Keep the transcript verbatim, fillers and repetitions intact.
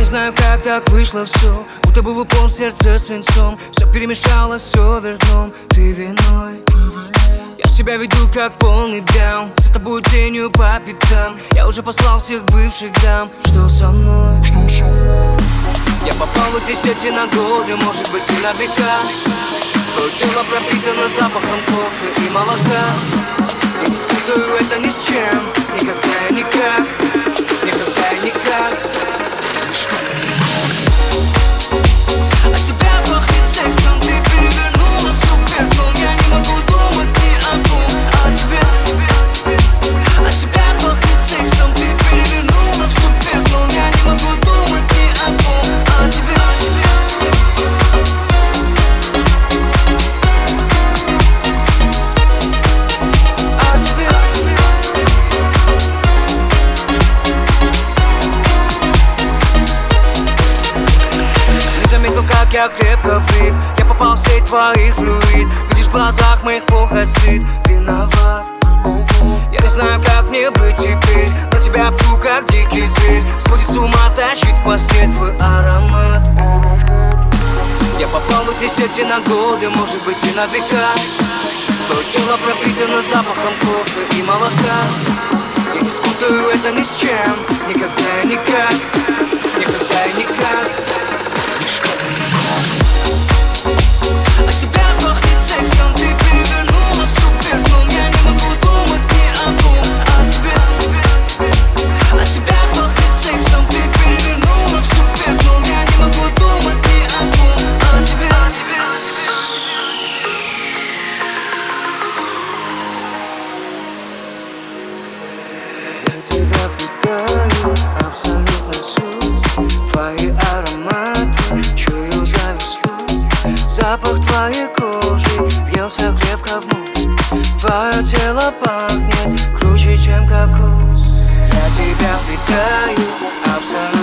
не знаю, как так вышло все, будто бы в упор сердце свинцом. Все перемешалось, все вверх дном, ты виной. Я себя веду как полный даун, за тобой тенью по пятам. Я уже послал всех бывших дам. Что со мной? Я попал в эти сети на годы, может быть и на века. Твое тело пропитано запахом кофе и молока. Я не спутаю это ни с чем, никогда и никак, никогда и никак. От тебя пахнет сексом, ты перевернула всю вверх дном. Я не могу думать ни о ком, а тебе. От тебя пахнет сексом, ты перевернула всю вверх дном. Я не могу думать ни о ком, а тебе. Как я крепко влип, я попал в сеть твоих флюид. Видишь в глазах моих похоть, стыд, виноват. Я не знаю, как мне быть теперь. На тебя пью, как дикий зверь. Сводит с ума, тащит в постель твой аромат. Я попал в эти сети на годы, может быть и на века. Твое тело пропитано запахом кофе и молока. Я не спутаю это ни с чем, никогда и никак, никогда и никак. От тебя пахнет сексом, ты перевернула всю вверх дном. Я не могу думать ни о ком, а тебе. От тебя пахнет сексом, ты перевернула всю вверх дном. Я не могу думать ни о ком, а тебе. Я тебя питаю, абсолютно суть. Твои ароматы, чую за весну. Запах твоей кожи въелся крепко в мозг. Твое тело пахнет круче, чем кокос. Я тебя питаю, абсолютно